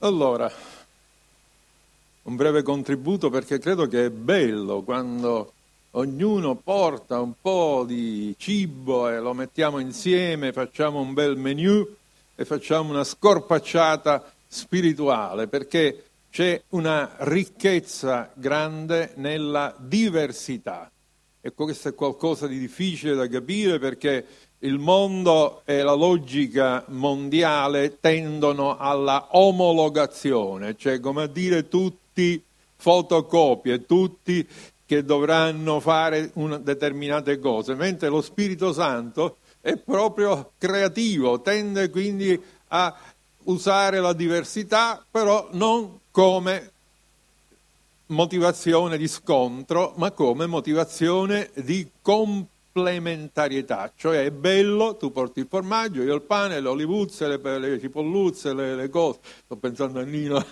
Allora, un breve contributo perché credo che è bello quando ognuno porta un po' di cibo e lo mettiamo insieme, facciamo un bel menù e facciamo una scorpacciata spirituale, perché c'è una ricchezza grande nella diversità. E questo è qualcosa di difficile da capire perché il mondo e la logica mondiale tendono alla omologazione, cioè come a dire tutti fotocopie, tutti che dovranno fare determinate cose, mentre lo Spirito Santo è proprio creativo, tende quindi a usare la diversità, però non come motivazione di scontro, ma come motivazione di complementarietà. Cioè è bello, tu porti il formaggio, io il pane, le olivuzze, le cipolluzze, le cose. Sto pensando a Nino.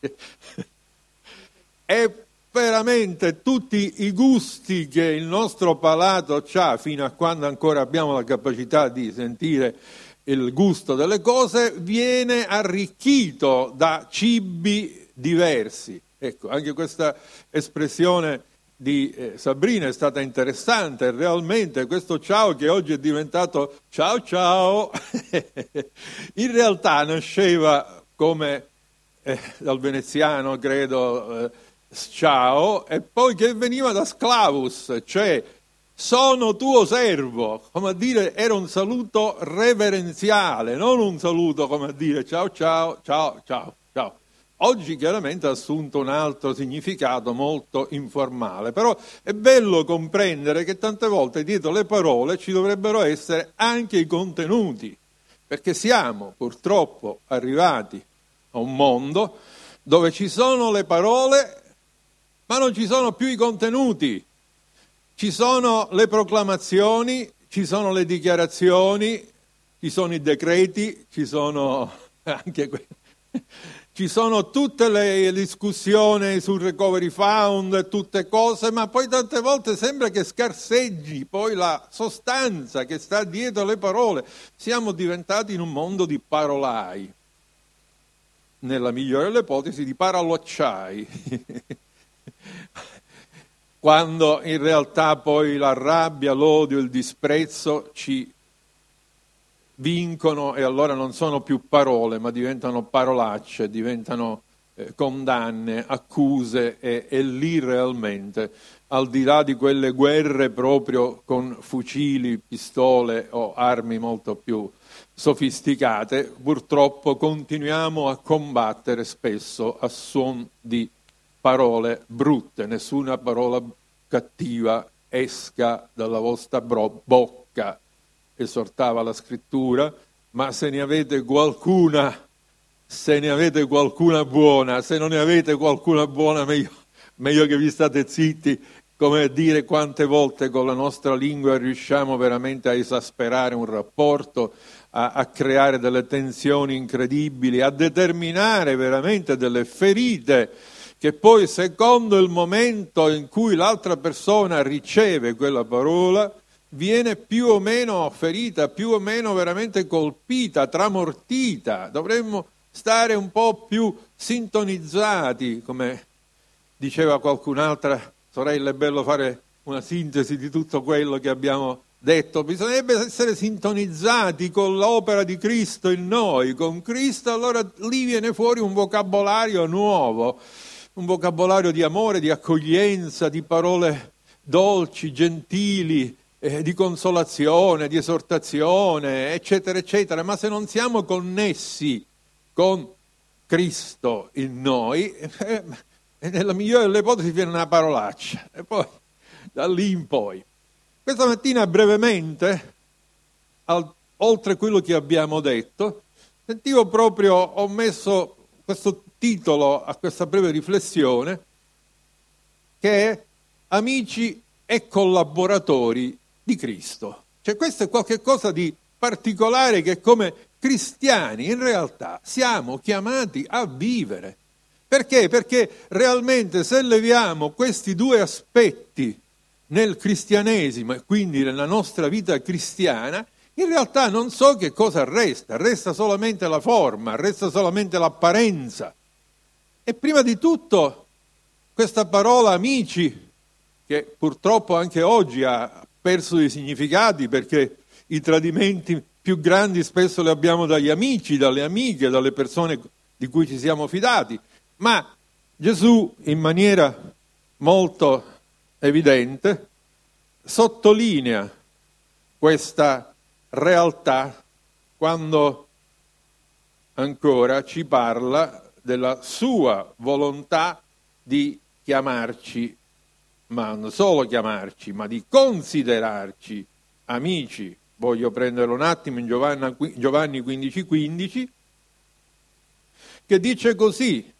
E veramente tutti i gusti che il nostro palato ha, fino a quando ancora abbiamo la capacità di sentire il gusto delle cose, viene arricchito da cibi diversi. Ecco, anche questa espressione di Sabrina è stata interessante, realmente questo ciao che oggi è diventato ciao ciao, in realtà nasceva come dal veneziano, credo, ciao, e poi che veniva da sclavus, cioè sono tuo servo, come a dire era un saluto reverenziale, non un saluto come a dire ciao ciao, ciao ciao, ciao. Oggi chiaramente ha assunto un altro significato molto informale, però è bello comprendere che tante volte dietro le parole ci dovrebbero essere anche i contenuti, perché siamo purtroppo arrivati a un mondo dove ci sono le parole, ma non ci sono più i contenuti. Ci sono le proclamazioni, ci sono le dichiarazioni, ci sono i decreti, ci sono anche ci sono tutte le discussioni sul recovery fund, tutte cose, ma poi tante volte sembra che scarseggi poi la sostanza che sta dietro le parole. Siamo diventati in un mondo di parolai, nella migliore delle ipotesi di parolacciai, quando in realtà poi la rabbia, l'odio, il disprezzo ci vincono e allora non sono più parole, ma diventano parolacce, diventano condanne, accuse e lì realmente, al di là di quelle guerre proprio con fucili, pistole o armi molto più sofisticate, purtroppo continuiamo a combattere spesso a suon di parole brutte. Nessuna parola cattiva esca dalla vostra bocca, esortava la scrittura, ma se ne avete qualcuna buona, se non ne avete qualcuna buona meglio che vi state zitti, come a dire quante volte con la nostra lingua riusciamo veramente a esasperare un rapporto, a creare delle tensioni incredibili, a determinare veramente delle ferite che poi secondo il momento in cui l'altra persona riceve quella parola viene più o meno ferita, più o meno veramente colpita, tramortita. Dovremmo stare un po' più sintonizzati, come diceva qualcun'altra sorella, è bello fare una sintesi di tutto quello che abbiamo detto. Bisognerebbe essere sintonizzati con l'opera di Cristo in noi, con Cristo, allora lì viene fuori un vocabolario nuovo, un vocabolario di amore, di accoglienza, di parole dolci, gentili, di consolazione, di esortazione, eccetera, eccetera. Ma se non siamo connessi con Cristo in noi, nella migliore delle ipotesi viene una parolaccia. E poi, da lì in poi. Questa mattina brevemente, oltre quello che abbiamo detto, ho messo questo titolo a questa breve riflessione, che è Amici e collaboratori di Cristo. Cioè questo è qualcosa di particolare che come cristiani in realtà siamo chiamati a vivere. Perché? Perché realmente se leviamo questi due aspetti nel cristianesimo e quindi nella nostra vita cristiana, in realtà non so che cosa resta solamente la forma, resta solamente l'apparenza. E prima di tutto questa parola amici, che purtroppo anche oggi ha perso i significati, perché i tradimenti più grandi spesso li abbiamo dagli amici, dalle amiche, dalle persone di cui ci siamo fidati, ma Gesù in maniera molto evidente sottolinea questa realtà quando ancora ci parla della sua volontà di chiamarci, ma non solo chiamarci, ma di considerarci amici. Voglio prenderlo un attimo in Giovanni 15,15, che dice così: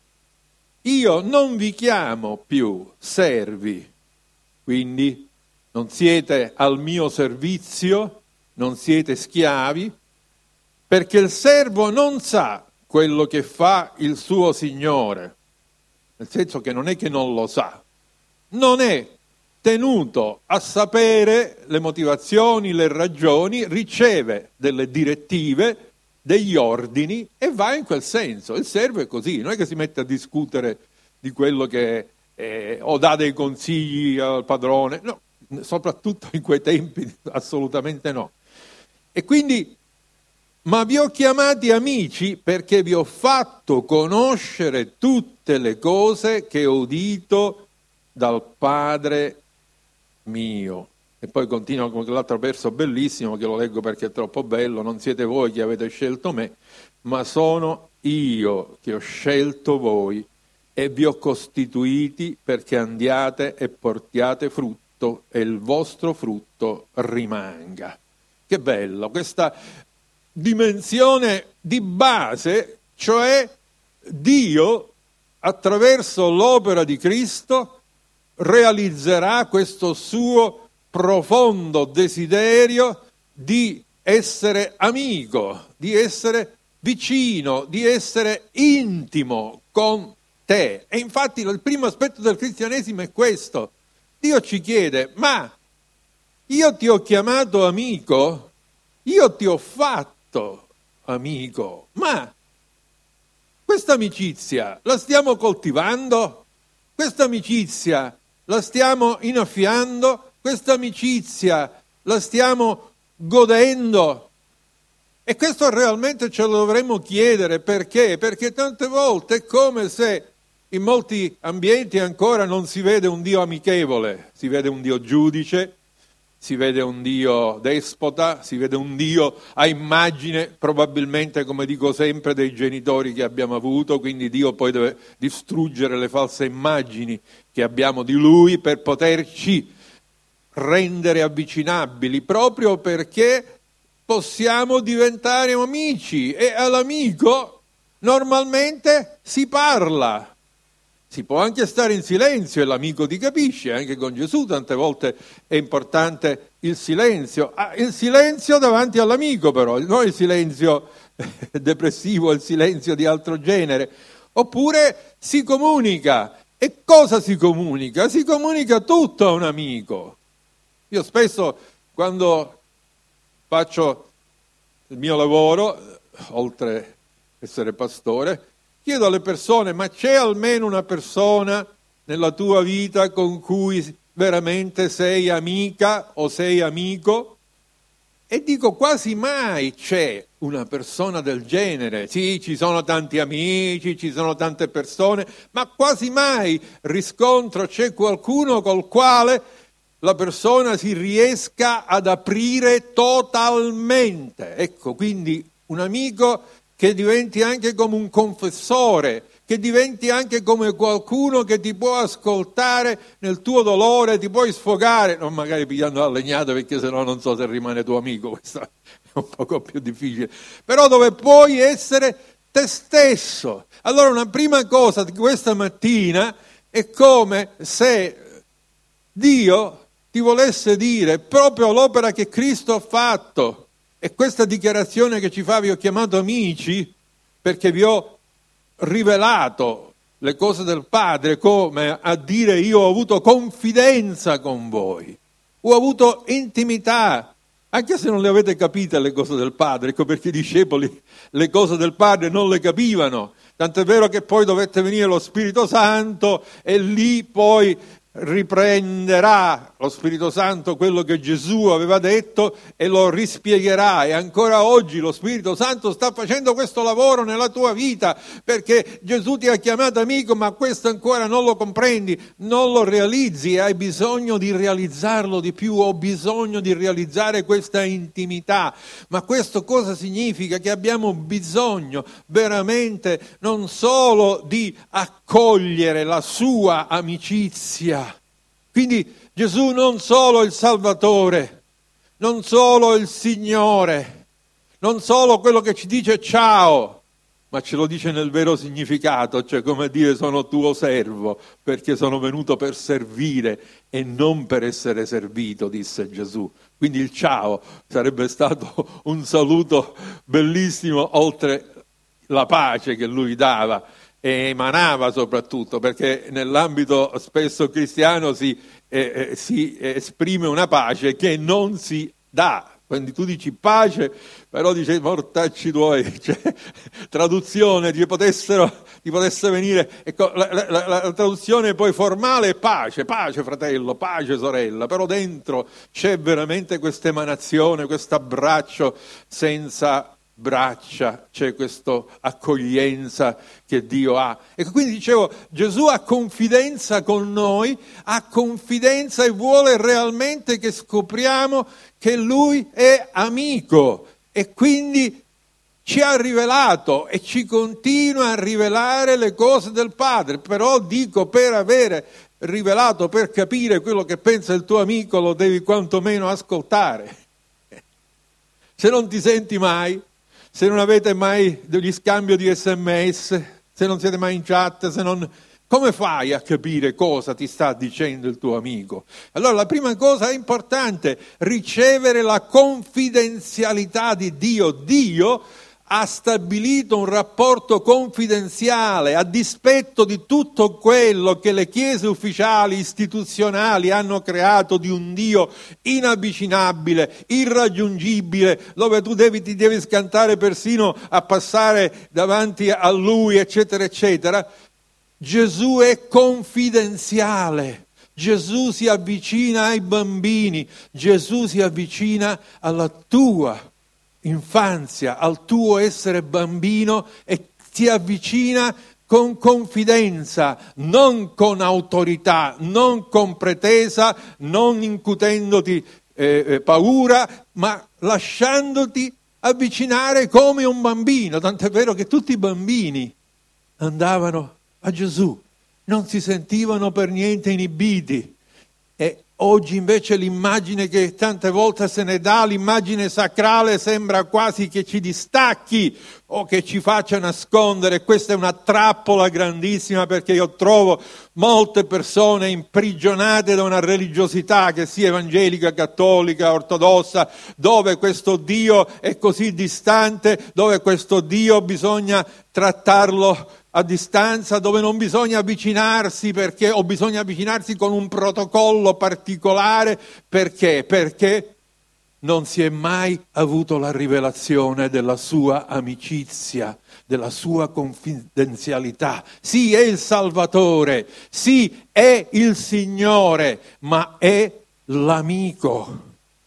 io non vi chiamo più servi, quindi non siete al mio servizio, non siete schiavi, perché il servo non sa quello che fa il suo Signore, nel senso che non è che non lo sa, non è tenuto a sapere le motivazioni, le ragioni, riceve delle direttive, degli ordini e va in quel senso. Il servo è così, non è che si mette a discutere di quello che o dà dei consigli al padrone, no, soprattutto in quei tempi assolutamente no. E quindi, ma vi ho chiamati amici perché vi ho fatto conoscere tutte le cose che ho udito dal Padre mio. E poi continua con l'altro verso bellissimo, che lo leggo perché è troppo bello: non siete voi che avete scelto me, ma sono io che ho scelto voi e vi ho costituiti perché andiate e portiate frutto e il vostro frutto rimanga. Che bello, questa dimensione di base, cioè Dio attraverso l'opera di Cristo realizzerà questo suo profondo desiderio di essere amico, di essere vicino, di essere intimo con te. E infatti il primo aspetto del cristianesimo è questo. Dio ci chiede: ma io ti ho chiamato amico? Io ti ho fatto amico, ma questa amicizia la stiamo coltivando? Questa amicizia la stiamo innaffiando? Questa amicizia la stiamo godendo? E questo realmente ce lo dovremmo chiedere. Perché? Perché tante volte è come se in molti ambienti ancora non si vede un Dio amichevole, si vede un Dio giudice, si vede un Dio despota, si vede un Dio a immagine, probabilmente, come dico sempre, dei genitori che abbiamo avuto, quindi Dio poi deve distruggere le false immagini che abbiamo di Lui per poterci rendere avvicinabili, proprio perché possiamo diventare amici, e all'amico normalmente si parla. Si può anche stare in silenzio e l'amico ti capisce, anche con Gesù tante volte è importante il silenzio. Il silenzio davanti all'amico però, non il silenzio depressivo, il silenzio di altro genere. Oppure si comunica. E cosa si comunica? Si comunica tutto a un amico. Io spesso, quando faccio il mio lavoro, oltre ad essere pastore, chiedo alle persone: ma c'è almeno una persona nella tua vita con cui veramente sei amica o sei amico? E dico: quasi mai c'è una persona del genere. Sì, ci sono tanti amici, ci sono tante persone, ma quasi mai riscontro c'è qualcuno col quale la persona si riesca ad aprire totalmente. Ecco, quindi un amico che diventi anche come un confessore, che diventi anche come qualcuno che ti può ascoltare nel tuo dolore, ti puoi sfogare, non magari pigliando la legnata, perché sennò non so se rimane tuo amico, questo è un poco più difficile, però dove puoi essere te stesso. Allora una prima cosa di questa mattina è come se Dio ti volesse dire proprio l'opera che Cristo ha fatto. E questa dichiarazione che ci fa: vi ho chiamato amici perché vi ho rivelato le cose del Padre, come a dire: io ho avuto confidenza con voi, ho avuto intimità, Anche se non le avete capite le cose del Padre, ecco perché i discepoli le cose del Padre non le capivano. Tant'è vero che poi dovette venire lo Spirito Santo e lì poi riprenderà lo Spirito Santo quello che Gesù aveva detto e lo rispiegherà. E ancora oggi lo Spirito Santo sta facendo questo lavoro nella tua vita, perché Gesù ti ha chiamato amico, ma questo ancora non lo comprendi, non lo realizzi e hai bisogno di realizzarlo di più. Ho bisogno di realizzare questa intimità. Ma questo cosa significa? Che abbiamo bisogno veramente non solo di accogliere la sua amicizia. Quindi Gesù non solo il Salvatore, non solo il Signore, non solo quello che ci dice ciao, ma ce lo dice nel vero significato, cioè come dire sono tuo servo, perché sono venuto per servire e non per essere servito, disse Gesù. Quindi il ciao sarebbe stato un saluto bellissimo, oltre la pace che lui dava e emanava soprattutto, perché nell'ambito spesso cristiano si esprime una pace che non si dà. Quindi tu dici pace, però dice mortacci tuoi, cioè, traduzione, ti potesse venire, ecco, la traduzione poi formale è pace, pace fratello, pace sorella, però dentro c'è veramente questa emanazione, questo abbraccio senza braccia, c'è questa accoglienza che Dio ha. E quindi dicevo, Gesù ha confidenza con noi, ha confidenza e vuole realmente che scopriamo che Lui è amico e quindi ci ha rivelato e ci continua a rivelare le cose del Padre. Però dico, per avere rivelato, per capire quello che pensa il tuo amico, lo devi quantomeno ascoltare. Se non ti senti mai, se non avete mai degli scambi di SMS, se non siete mai in chat, come fai a capire cosa ti sta dicendo il tuo amico? Allora la prima cosa è importante, ricevere la confidenzialità di Dio. Dio ha stabilito un rapporto confidenziale a dispetto di tutto quello che le chiese ufficiali, istituzionali hanno creato di un Dio inavvicinabile, irraggiungibile, dove tu ti devi scantare persino a passare davanti a Lui, eccetera, eccetera. Gesù è confidenziale. Gesù si avvicina ai bambini, Gesù si avvicina alla tua infanzia, al tuo essere bambino e ti avvicina con confidenza, non con autorità, non con pretesa, non incutendoti paura, ma lasciandoti avvicinare come un bambino. Tant'è vero che tutti i bambini andavano a Gesù, non si sentivano per niente inibiti. E oggi invece l'immagine che tante volte se ne dà, l'immagine sacrale, sembra quasi che ci distacchi o che ci faccia nascondere. Questa è una trappola grandissima, perché io trovo molte persone imprigionate da una religiosità, che sia evangelica, cattolica, ortodossa, dove questo Dio è così distante, dove questo Dio bisogna trattarlo a distanza, dove non bisogna avvicinarsi o bisogna avvicinarsi con un protocollo particolare. Perché? Perché non si è mai avuto la rivelazione della sua amicizia, della sua confidenzialità. Sì, è il Salvatore, sì, è il Signore, ma è l'amico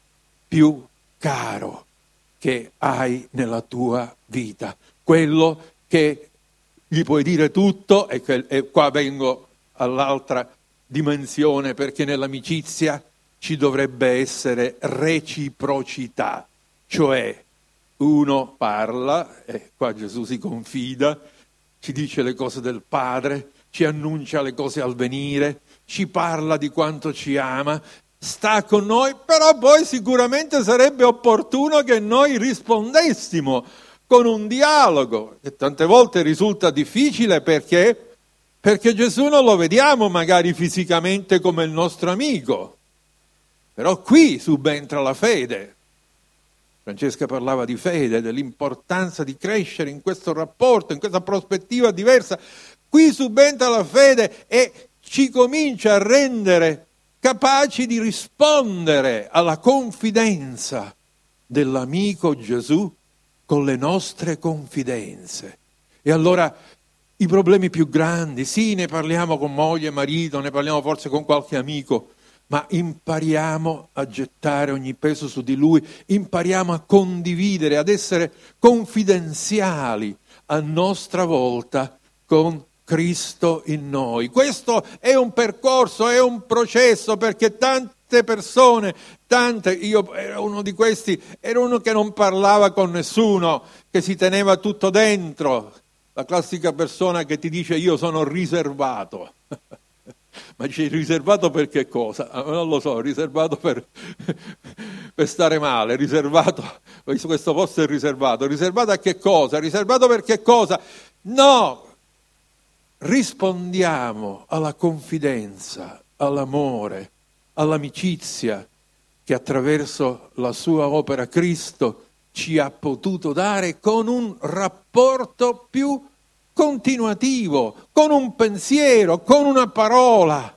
più caro che hai nella tua vita, quello che gli puoi dire tutto. E qua vengo all'altra dimensione, perché nell'amicizia ci dovrebbe essere reciprocità, cioè uno parla, e qua Gesù si confida, ci dice le cose del Padre, ci annuncia le cose al venire, ci parla di quanto ci ama, sta con noi, però poi sicuramente sarebbe opportuno che noi rispondessimo con un dialogo, che tante volte risulta difficile perché Gesù non lo vediamo magari fisicamente come il nostro amico, però qui subentra la fede. Francesca parlava di fede, dell'importanza di crescere in questo rapporto, in questa prospettiva diversa. Qui subentra la fede e ci comincia a rendere capaci di rispondere alla confidenza dell'amico Gesù con le nostre confidenze. E allora i problemi più grandi, sì, ne parliamo con moglie e marito, ne parliamo forse con qualche amico, ma impariamo a gettare ogni peso su di Lui, impariamo a condividere, ad essere confidenziali a nostra volta con Cristo in noi. Questo è un percorso, è un processo, perché tante persone, io ero uno di questi, ero uno che non parlava con nessuno, che si teneva tutto dentro, la classica persona che ti dice io sono riservato. Ma dice riservato per che cosa? Non lo so, riservato per stare male, riservato, questo posto è riservato a che cosa? Riservato per che cosa? No! Rispondiamo alla confidenza, all'amore, all'amicizia che attraverso la sua opera Cristo ci ha potuto dare con un rapporto più continuativo, con un pensiero, con una parola.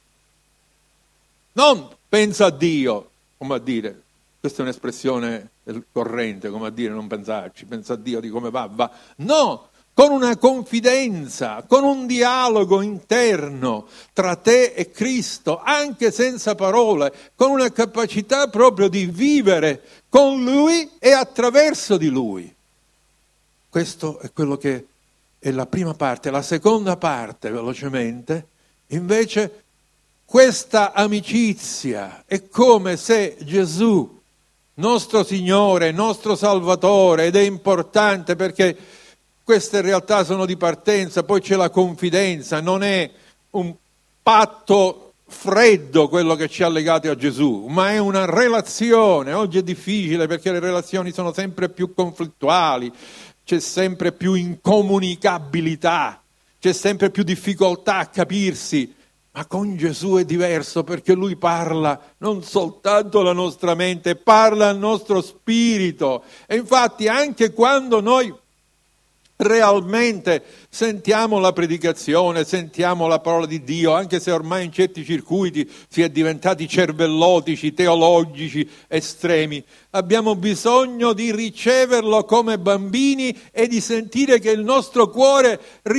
Non pensa a Dio, come a dire, questa è un'espressione corrente, come a dire non pensarci, pensa a Dio di come va. No, con una confidenza, con un dialogo interno tra te e Cristo, anche senza parole, con una capacità proprio di vivere con Lui e attraverso di Lui. Questo è quello che è la prima parte. La seconda parte, velocemente, invece, questa amicizia è come se Gesù, nostro Signore, nostro Salvatore, ed è importante perché queste in realtà sono di partenza, poi c'è la confidenza, non è un patto freddo quello che ci ha legati a Gesù, ma è una relazione. Oggi è difficile perché le relazioni sono sempre più conflittuali, c'è sempre più incomunicabilità, c'è sempre più difficoltà a capirsi, ma con Gesù è diverso perché Lui parla non soltanto alla nostra mente, parla al nostro spirito. E infatti anche quando noi realmente sentiamo la predicazione, sentiamo la parola di Dio, anche se ormai in certi circuiti si è diventati cervellotici, teologici, estremi, abbiamo bisogno di riceverlo come bambini e di sentire che il nostro cuore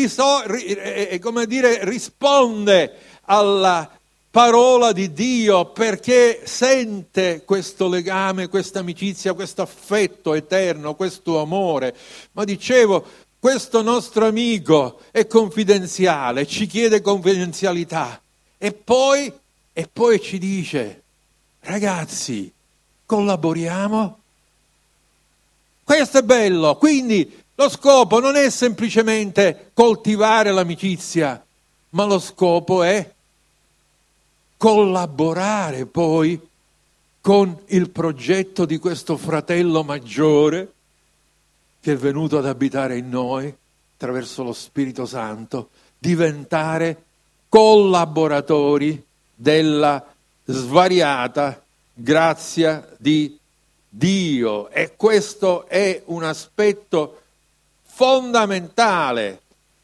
risponde alla parola di Dio, perché sente questo legame, questa amicizia, questo affetto eterno, questo amore. Ma dicevo, questo nostro amico è confidenziale, ci chiede confidenzialità e poi ci dice: ragazzi, collaboriamo? Questo è bello. Quindi lo scopo non è semplicemente coltivare l'amicizia, ma lo scopo è collaborare poi con il progetto di questo fratello maggiore che è venuto ad abitare in noi attraverso lo Spirito Santo, diventare collaboratori della svariata grazia di Dio. E questo è un aspetto fondamentale.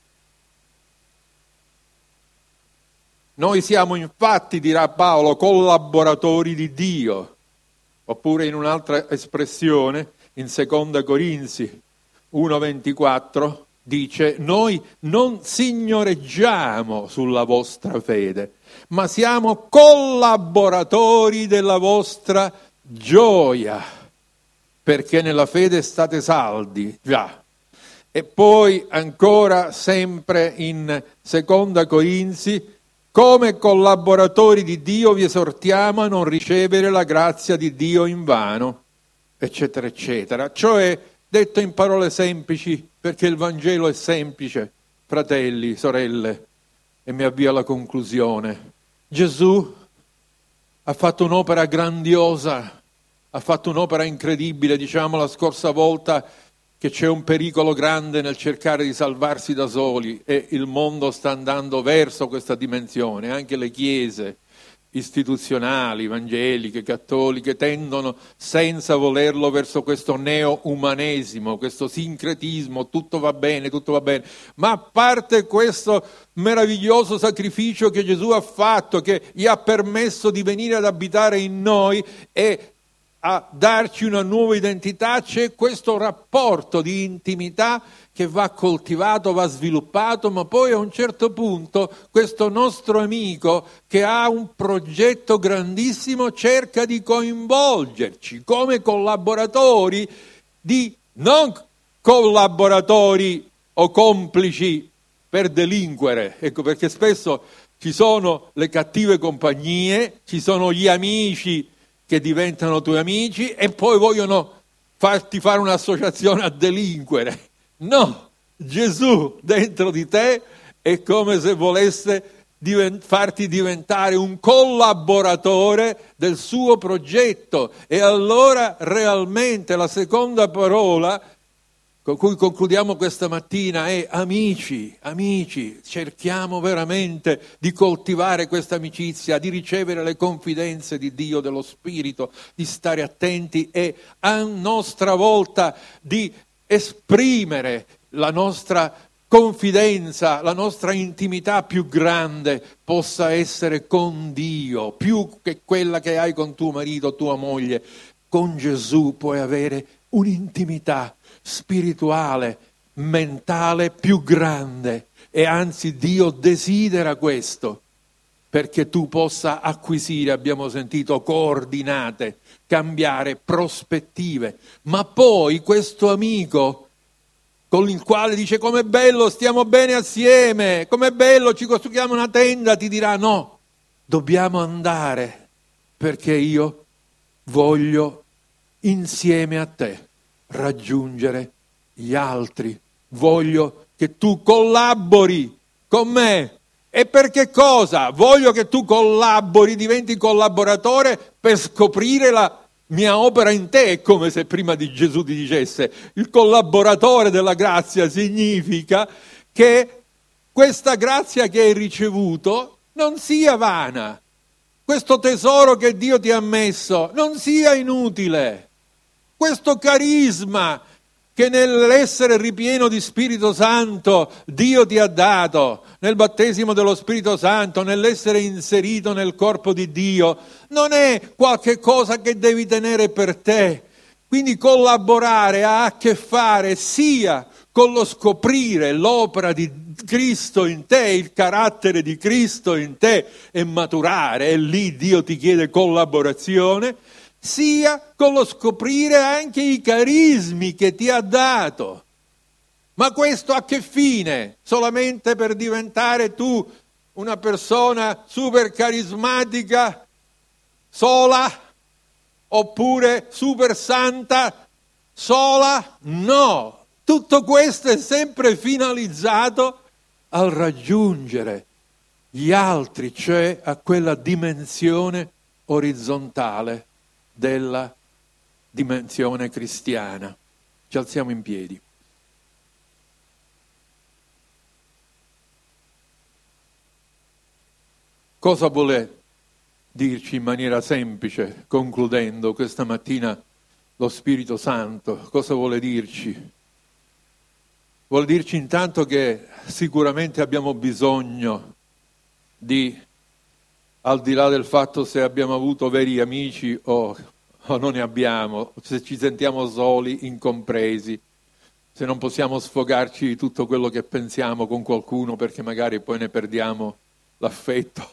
Noi siamo infatti, dirà Paolo, collaboratori di Dio, oppure in un'altra espressione, in 2 Corinzi 1,24, dice: noi non signoreggiamo sulla vostra fede, ma siamo collaboratori della vostra gioia, perché nella fede state saldi, già. E poi ancora, sempre in 2 Corinzi, come collaboratori di Dio vi esortiamo a non ricevere la grazia di Dio invano, eccetera, eccetera. Cioè, detto in parole semplici, perché il Vangelo è semplice, fratelli, sorelle, e mi avvio alla conclusione. Gesù ha fatto un'opera grandiosa, ha fatto un'opera incredibile. Diciamo la scorsa volta che c'è un pericolo grande nel cercare di salvarsi da soli e il mondo sta andando verso questa dimensione. Anche le chiese istituzionali, evangeliche, cattoliche tendono senza volerlo verso questo neo-umanesimo, questo sincretismo, tutto va bene, ma a parte questo meraviglioso sacrificio che Gesù ha fatto, che gli ha permesso di venire ad abitare in noi e a darci una nuova identità, c'è questo rapporto di intimità che va coltivato, va sviluppato, ma poi a un certo punto questo nostro amico che ha un progetto grandissimo cerca di coinvolgerci come collaboratori, non collaboratori o complici per delinquere. Ecco perché spesso ci sono le cattive compagnie, ci sono gli amici che diventano tuoi amici e poi vogliono farti fare un'associazione a delinquere. No, Gesù dentro di te è come se volesse farti diventare un collaboratore del suo progetto. E allora realmente la seconda parola con cui concludiamo questa mattina è amici, cerchiamo veramente di coltivare questa amicizia, di ricevere le confidenze di Dio, dello Spirito, di stare attenti e a nostra volta di esprimere la nostra confidenza, la nostra intimità più grande possa essere con Dio, più che quella che hai con tuo marito, tua moglie. Con Gesù puoi avere un'intimità spirituale, mentale più grande e anzi Dio desidera questo perché tu possa acquisire, abbiamo sentito, coordinate, cambiare prospettive, ma poi questo amico con il quale dice com'è bello, stiamo bene assieme, com'è bello, ci costruiamo una tenda, ti dirà no, dobbiamo andare perché io voglio insieme a te raggiungere gli altri, voglio che tu collabori con me. E per che cosa? Voglio che tu collabori, diventi collaboratore per scoprire la mia opera in te. È come se prima di Gesù ti dicesse il collaboratore della grazia significa che questa grazia che hai ricevuto non sia vana, questo tesoro che Dio ti ha messo non sia inutile. Questo carisma che nell'essere ripieno di Spirito Santo Dio ti ha dato, nel battesimo dello Spirito Santo, nell'essere inserito nel corpo di Dio, non è qualche cosa che devi tenere per te. Quindi collaborare ha a che fare sia con lo scoprire l'opera di Cristo in te, il carattere di Cristo in te e maturare, e lì Dio ti chiede collaborazione, sia con lo scoprire anche i carismi che ti ha dato. Ma questo a che fine? Solamente per diventare tu una persona super carismatica, sola, oppure super santa, sola? No, tutto questo è sempre finalizzato al raggiungere gli altri, cioè a quella dimensione orizzontale della dimensione cristiana. Ci alziamo in piedi. Cosa vuole dirci in maniera semplice, concludendo questa mattina, lo Spirito Santo? Cosa vuole dirci? Vuole dirci intanto che sicuramente abbiamo bisogno di, al di là del fatto se abbiamo avuto veri amici o non ne abbiamo, se ci sentiamo soli, incompresi, se non possiamo sfogarci di tutto quello che pensiamo con qualcuno perché magari poi ne perdiamo l'affetto.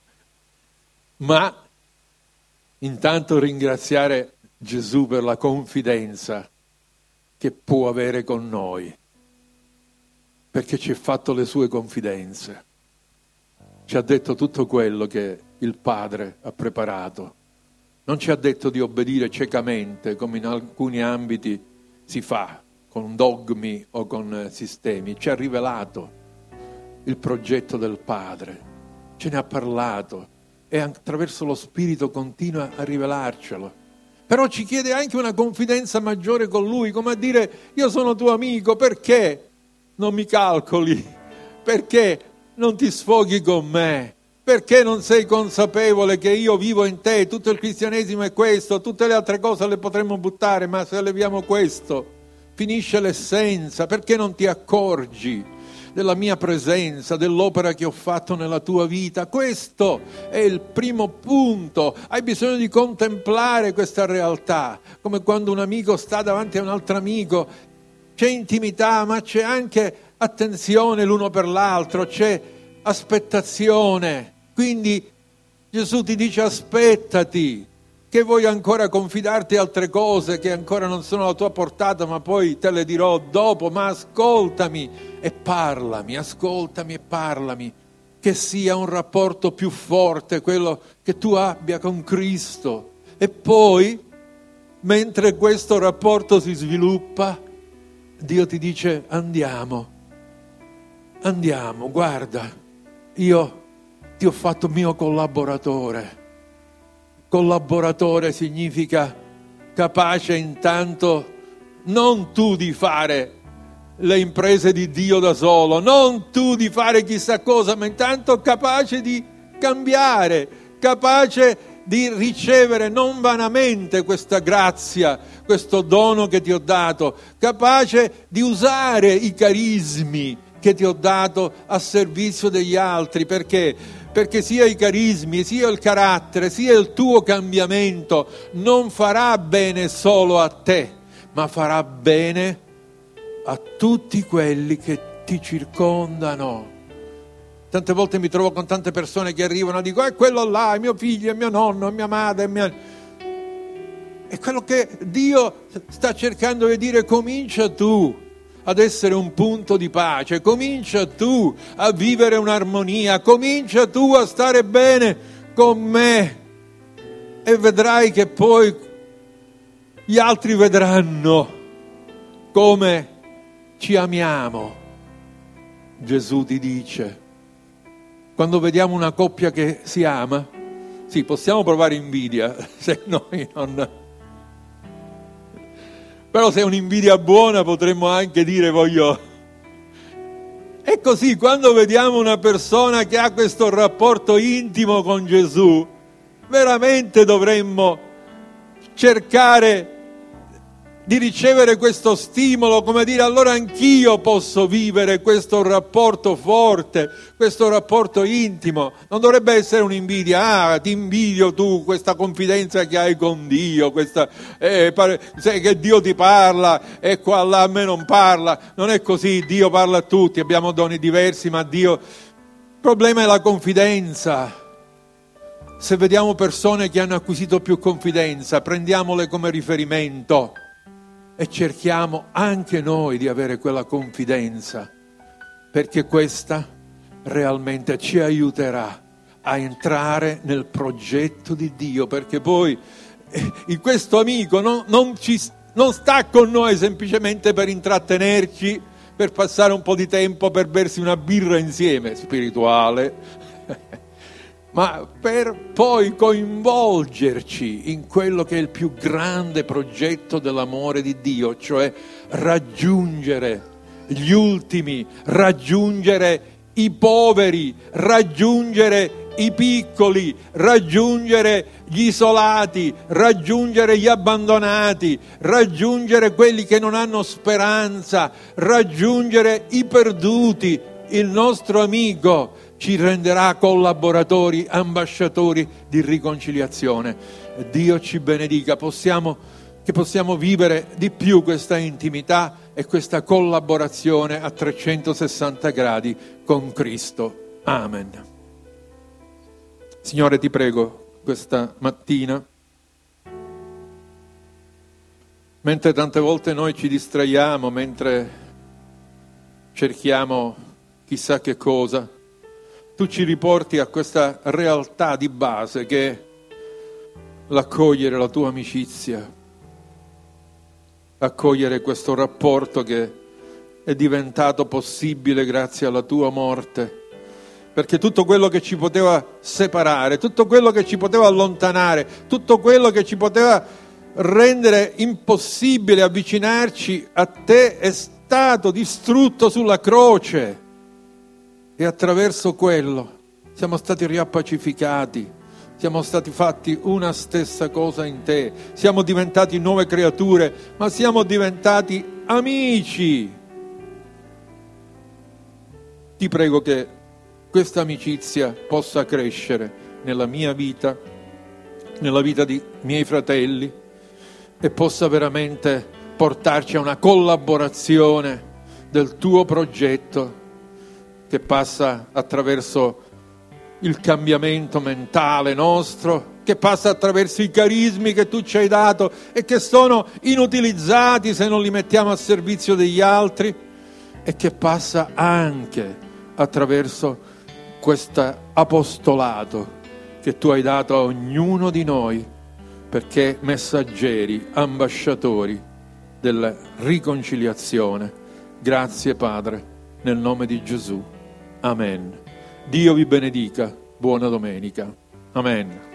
Ma intanto ringraziare Gesù per la confidenza che può avere con noi, perché ci ha fatto le sue confidenze. Ci ha detto tutto quello che il Padre ha preparato. Non ci ha detto di obbedire ciecamente, come in alcuni ambiti si fa, con dogmi o con sistemi. Ci ha rivelato il progetto del Padre, ce ne ha parlato e attraverso lo Spirito continua a rivelarcelo. Però ci chiede anche una confidenza maggiore con Lui, come a dire: io sono tuo amico, perché non mi calcoli? Perché non ti sfoghi con me? Perché non sei consapevole che io vivo in te? Tutto il cristianesimo è questo, tutte le altre cose le potremmo buttare, ma se leviamo questo finisce l'essenza. Perché non ti accorgi? della mia presenza, dell'opera che ho fatto nella tua vita. Questo è il primo punto. Hai bisogno di contemplare questa realtà, come quando un amico sta davanti a un altro amico. C'è intimità, ma c'è anche attenzione l'uno per l'altro, c'è aspettazione. Quindi Gesù ti dice: aspettati, che voglio ancora confidarti altre cose che ancora non sono alla tua portata, ma poi te le dirò dopo. Ma ascoltami e parlami, ascoltami e parlami, che sia un rapporto più forte quello che tu abbia con Cristo. E poi, mentre questo rapporto si sviluppa, Dio ti dice: andiamo, guarda, io ti ho fatto mio collaboratore. Collaboratore significa capace intanto non tu di fare le imprese di Dio da solo, non tu di fare chissà cosa, ma intanto capace di cambiare, capace di ricevere non vanamente questa grazia, questo dono che ti ho dato, capace di usare i carismi che ti ho dato a servizio degli altri. Perché sia i carismi, sia il carattere, sia il tuo cambiamento non farà bene solo a te, ma farà bene a tutti quelli che ti circondano. Tante volte mi trovo con tante persone che arrivano e dico: è quello là, è mio figlio, è mio nonno, è mia madre, è quello che Dio sta cercando di dire: comincia tu ad essere un punto di pace, comincia tu a vivere un'armonia, comincia tu a stare bene con me, e vedrai che poi gli altri vedranno come ci amiamo. Gesù ti dice, quando vediamo una coppia che si ama, sì, possiamo provare invidia, se noi non... Però se è un'invidia buona potremmo anche dire: voglio... E così, quando vediamo una persona che ha questo rapporto intimo con Gesù, veramente dovremmo cercare di ricevere questo stimolo, come dire: allora anch'io posso vivere questo rapporto forte, questo rapporto intimo. Non dovrebbe essere un'invidia: ti invidio tu questa confidenza che hai con Dio, sai che Dio ti parla e qua là a me non parla. Non è così, Dio parla a tutti, abbiamo doni diversi, ma Dio... Il problema è la confidenza. Se vediamo persone che hanno acquisito più confidenza, prendiamole come riferimento e cerchiamo anche noi di avere quella confidenza, perché questa realmente ci aiuterà a entrare nel progetto di Dio, perché poi questo amico non sta con noi semplicemente per intrattenerci, per passare un po' di tempo, per bersi una birra insieme, spirituale, ma per poi coinvolgerci in quello che è il più grande progetto dell'amore di Dio, cioè raggiungere gli ultimi, raggiungere i poveri, raggiungere i piccoli, raggiungere gli isolati, raggiungere gli abbandonati, raggiungere quelli che non hanno speranza, raggiungere i perduti. Il nostro amico ci renderà collaboratori, ambasciatori di riconciliazione. Dio ci benedica, che possiamo vivere di più questa intimità e questa collaborazione a 360 gradi con Cristo. Amen. Signore, ti prego questa mattina, mentre tante volte noi ci distraiamo, mentre cerchiamo chissà che cosa, tu ci riporti a questa realtà di base che è l'accogliere la tua amicizia, accogliere questo rapporto che è diventato possibile grazie alla tua morte, perché tutto quello che ci poteva separare, tutto quello che ci poteva allontanare, tutto quello che ci poteva rendere impossibile avvicinarci a te è stato distrutto sulla croce. E attraverso quello siamo stati riappacificati, siamo stati fatti una stessa cosa in te, siamo diventati nuove creature, ma siamo diventati amici. Ti prego che questa amicizia possa crescere nella mia vita, nella vita di miei fratelli, e possa veramente portarci a una collaborazione del tuo progetto che passa attraverso il cambiamento mentale nostro, che passa attraverso i carismi che tu ci hai dato e che sono inutilizzati se non li mettiamo a servizio degli altri, e che passa anche attraverso questo apostolato che tu hai dato a ognuno di noi, perché messaggeri, ambasciatori della riconciliazione. Grazie Padre, nel nome di Gesù. Amen. Dio vi benedica. Buona domenica. Amen.